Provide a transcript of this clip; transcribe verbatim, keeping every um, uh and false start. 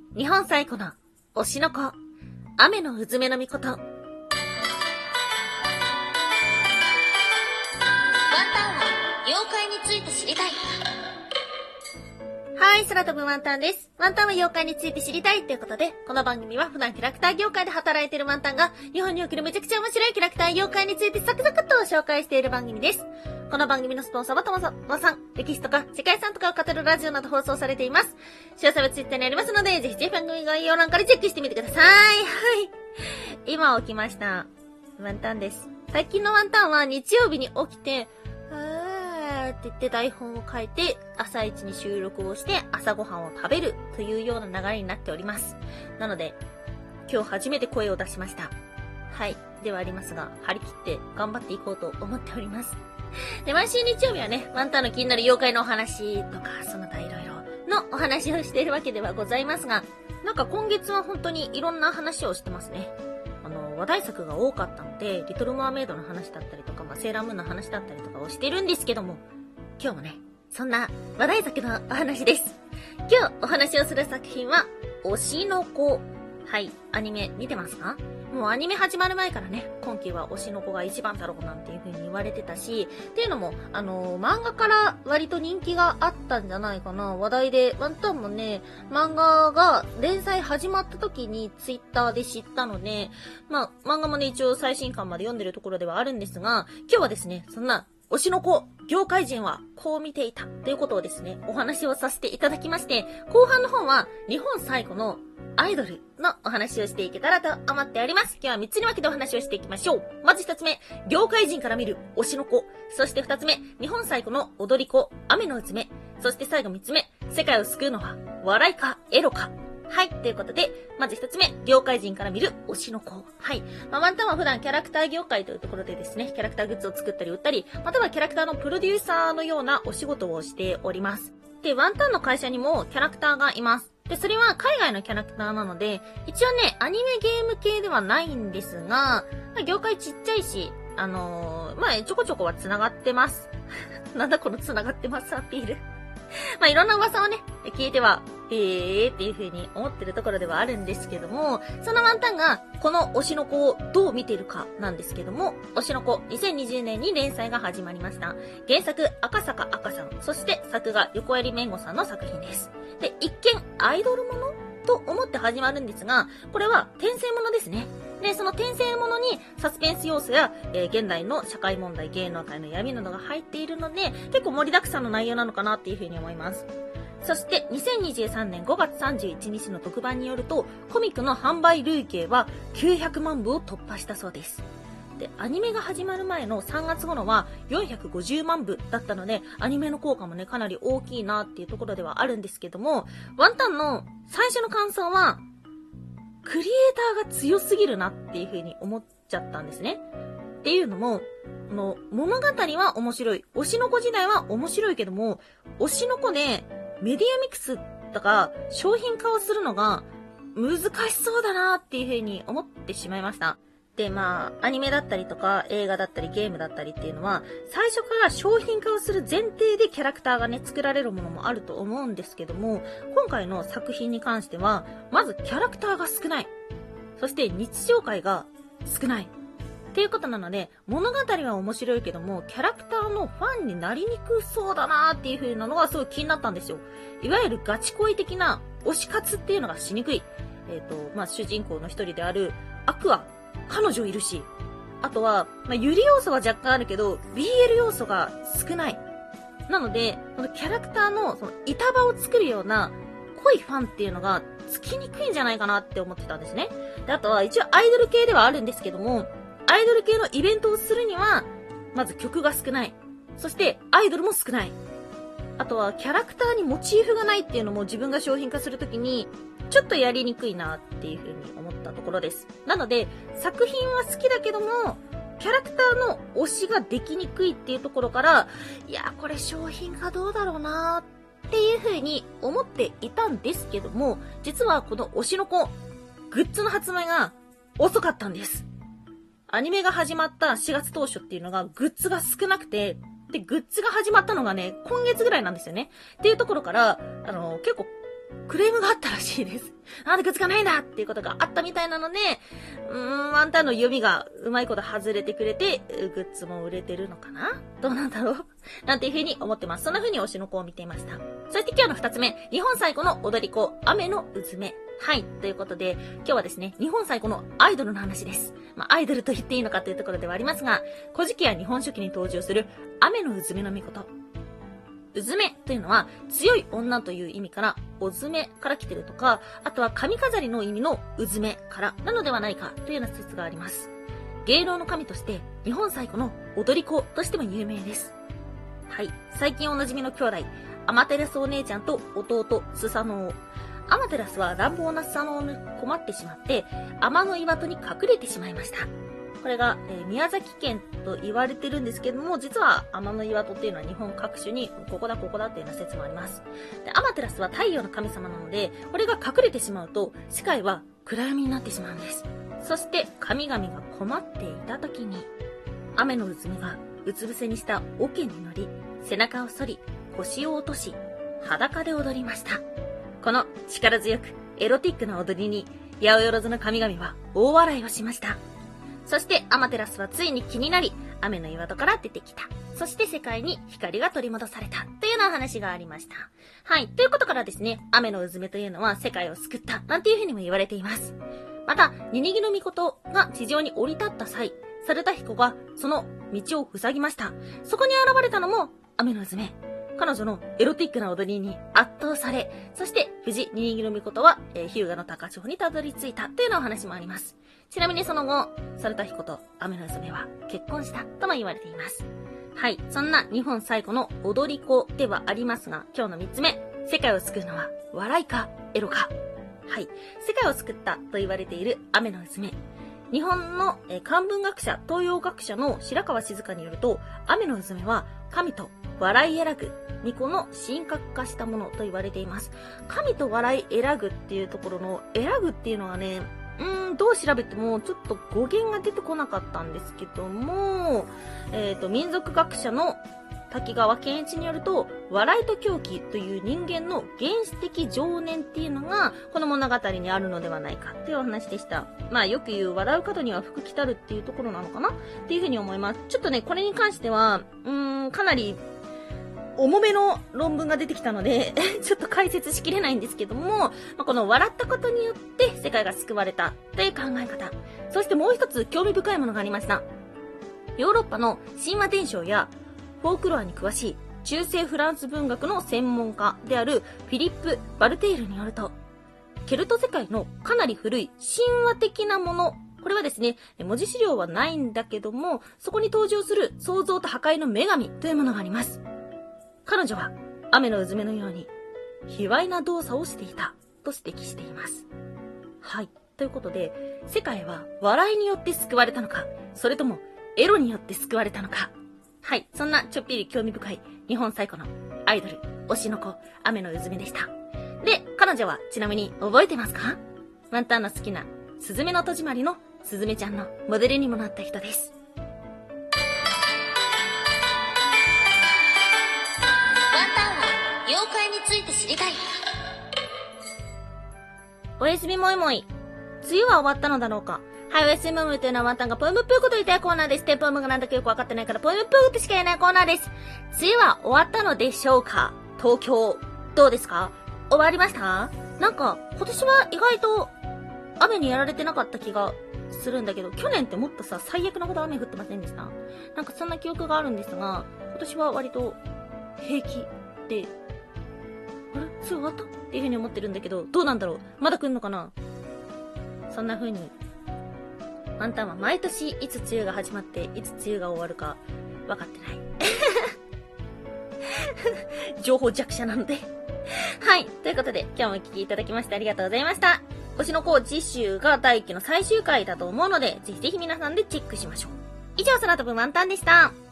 日本最古の推しの子、雨のうずめのみこと。ワンタンは妖怪について知りたい。 はい、空飛ぶワンタンです。ワンタンは妖怪について知りたいということで、この番組は普段キャラクター業界で働いているワンタンが、日本におけるめちゃくちゃ面白いキャラクター妖怪についてサクサクっと紹介している番組です。この番組のスポンサーはともさん、歴史とか世界遺産とかを語るラジオなど放送されています。詳細はツイッターにありますので、ぜひぜひ番組概要欄からチェックしてみてください。はい。今起きました。ワンタンです。最近のワンタンは日曜日に起きて、あーって言って台本を書いて、朝一に収録をして朝ごはんを食べるというような流れになっております。なので、今日初めて声を出しました。はい。ではありますが、張り切って頑張っていこうと思っております。で、毎週日曜日はね、ワンタンの気になる妖怪のお話とか、その他いろいろのお話をしているわけではございますが、なんか今月は本当にいろんな話をしてますね。あの、話題作が多かったので、リトル・マーメイドの話だったりとか、まあ、セーラームーンの話だったりとかをしてるんですけども、今日もね、そんな話題作のお話です。今日お話をする作品は、推しの子。はい、アニメ見てますか？もうアニメ始まる前からね、今期は推しの子が一番だろうなんていう風に言われてたし、っていうのも、あのー、漫画から割と人気があったんじゃないかな。話題で、ワンタンもね、漫画が連載始まった時にツイッターで知ったので、まあ、漫画もね、一応最新刊まで読んでるところではあるんですが、今日はですね、そんな、推しの子、業界人はこう見ていたということをですね、お話をさせていただきまして、後半の方は日本最古のアイドルのお話をしていけたらと思っております。今日はみっつに分けてお話をしていきましょう。まずひとつめ、業界人から見る推しの子。そしてふたつめ、日本最古の踊り子、雨のうつめ。そして最後みっつめ、世界を救うのは笑いかエロか。はい。ということで、まず一つ目、業界人から見る推しの子。はい。まあ、ワンタンは普段キャラクター業界というところでですね、キャラクターグッズを作ったり売ったり、またはキャラクターのプロデューサーのようなお仕事をしております。で、ワンタンの会社にもキャラクターがいます。で、それは海外のキャラクターなので、一応ね、アニメゲーム系ではないんですが、業界ちっちゃいし、あのー、まあ、ちょこちょこは繋がってます。なんだこの繋がってますアピール。まあ、いろんな噂をね、聞いては、えーっていう風に思ってるところではあるんですけども、そのワンタンが、この推しの子をどう見ているかなんですけども、推しの子、にせんにじゅうねんに連載が始まりました。原作、赤坂赤さん、そして作画、横槍めんごさんの作品です。で、一見、アイドルものと思って始まるんですが、これは転生ものですね。で、その転生ものにサスペンス要素や、えー、現代の社会問題、芸能界の闇などが入っているので、結構盛りだくさんの内容なのかなっていうふうに思います。そして、にせんにじゅうさんねんごがつさんじゅういちにちの特番によると、コミックの販売累計はきゅうひゃくまんぶを突破したそうです。で、アニメが始まる前のさんがつ頃はよんひゃくごじゅうまんぶだったので、アニメの効果もね、かなり大きいなっていうところではあるんですけども、ワンタンの最初の感想は、クリエイターが強すぎるなっていう風に思っちゃったんですね。っていうのも、この物語は面白い。推しの子時代は面白いけども、推しの子でメディアミックスとか商品化をするのが難しそうだなっていう風に思ってしまいました。で、まあ、アニメだったりとか映画だったりゲームだったりっていうのは、最初から商品化をする前提でキャラクターがね、作られるものもあると思うんですけども、今回の作品に関しては、まずキャラクターが少ない。そして日常回が少ない。っていうことなので、物語は面白いけども、キャラクターのファンになりにくそうだなーっていう風なのがすごい気になったんですよ。いわゆるガチ恋的な推し活っていうのがしにくい。えっと、まあ、主人公の一人であるアクア。彼女いるし、あとは、まあ、ユリ要素は若干あるけど、ビーエル 要素が少ない。なので、このキャラクターの、その、板場を作るような、濃いファンっていうのが、つきにくいんじゃないかなって思ってたんですね。で、あとは、一応アイドル系ではあるんですけども、アイドル系のイベントをするには、まず曲が少ない。そして、アイドルも少ない。あとは、キャラクターにモチーフがないっていうのも自分が商品化するときに、ちょっとやりにくいなっていう風に思ったところです。なので、作品は好きだけども、キャラクターの推しができにくいっていうところから、いや、これ商品化どうだろうなっていう風に思っていたんですけども、実はこの推しの子、グッズの発売が遅かったんです。アニメが始まったしがつ当初っていうのがグッズが少なくて、で、グッズが始まったのがね、今月ぐらいなんですよね。っていうところから、あの、結構クレームがあったらしいです。なんでくっつかないんだっていうことがあったみたいなので、うーん、ワンタンの読みがうまいこと外れてくれて、グッズも売れてるのかな？どうなんだろうなんていう風に思ってます。そんな風に推しの子を見ていました。そして今日の二つ目、日本最古の踊り子、雨のうずめ。はい。ということで、今日はですね、日本最古のアイドルの話です。まあ、アイドルと言っていいのかというところではありますが、古事記や日本書紀に登場する雨のうずめの御事。うずめというのは強い女という意味からおずめから来てるとか、あとは髪飾りの意味のうずめからなのではないかというような説があります。芸能の神として日本最古の踊り子としても有名です。はい。最近おなじみの兄弟、アマテラスお姉ちゃんと弟スサノオ。アマテラスは乱暴なスサノオに困ってしまって天の岩戸に隠れてしまいました。これが、えー、宮崎県と言われてるんですけども、実は天の岩戸っていうのは日本各種にここだここだっていうような説もあります。で、アマテラスは太陽の神様なので、これが隠れてしまうと視界は暗闇になってしまうんです。そして神々が困っていた時に、雨のうずめがうつ伏せにした桶に乗り、背中を反り、腰を落とし、裸で踊りました。この力強くエロティックな踊りに、八百万の神々は大笑いをしました。そしてアマテラスはついに気になり、雨の岩戸から出てきた。そして世界に光が取り戻された。というような話がありました。はい。ということからですね、雨のうずめというのは世界を救った。なんていうふうにも言われています。また、ニニギノミコトが地上に降り立った際、猿田彦がその道を塞ぎました。そこに現れたのも雨のうずめ。彼女のエロティックな踊りに圧倒され、そして無事ニニギノミコトは、えー、日向の高千穂にたどり着いたというようなお話もあります。ちなみにその後、猿田彦と雨のうずめは結婚したとも言われています。はい。そんな日本最古の踊り子ではありますが、今日の三つ目。世界を救うのは笑いかエロか。はい。世界を救ったと言われている雨のうずめ。日本の、えー、漢文学者、東洋学者の白川静香によると、雨のうずめは神と笑い選ぐ巫女の神格化したものと言われています。神と笑い選ぐっていうところの選ぐっていうのはね、うーん、どう調べてもちょっと語源が出てこなかったんですけども、えっと、民族学者の滝川健一によると、笑いと狂気という人間の原始的情念っていうのが、この物語にあるのではないかというお話でした。まあよく言う笑う角には福来たるっていうところなのかなっていうふうに思います。ちょっとね、これに関しては、うーん、かなり、重めの論文が出てきたので、ちょっと解説しきれないんですけども、まあ、この笑ったことによって世界が救われたという考え方。そしてもう一つ興味深いものがありました。ヨーロッパの神話伝承やフォークロアに詳しい中世フランス文学の専門家であるフィリップ・バルテイルによると、ケルト世界のかなり古い神話的なもの、これはですね、文字資料はないんだけども、そこに登場する創造と破壊の女神というものがあります。彼女は雨のうずめのように卑猥な動作をしていたと指摘しています。はい。ということで、世界は笑いによって救われたのか、それともエロによって救われたのか。はい。そんなちょっぴり興味深い日本最古のアイドル、推しの子、雨のうずめでした。で、彼女はちなみに覚えてますか？ワンタンの好きなすずめの戸締まりのすずめちゃんのモデルにもなった人です。 妖怪について知りたい。 おやすみもいもい。梅雨は終わったのだろうか。はい、おやすみもいもいというのはワンタンがポエムっぽいこと言いたいコーナーです。テンポームがなんだかよくわかってないからポエムっぽいことしか言えないコーナーです。梅雨は終わったのでしょうか？東京、どうですか？終わりました？なんか、今年は意外と雨にやられてなかった気がするんだけど、去年ってもっとさ、最悪なほど雨降ってませんでした？なんかそんな記憶があるんですが、今年は割と平気で、あれ？梅雨終わったっていう風に思ってるんだけど、どうなんだろう？まだ来んのかな？そんな風に、ワンタンは毎年いつ梅雨が始まって、いつ梅雨が終わるか分かってない。情報弱者なので。はい。ということで、今日もお聞きいただきましてありがとうございました。推しの子次週がだいいっきの最終回だと思うので、ぜひぜひ皆さんでチェックしましょう。以上、空飛ぶワンタンでした。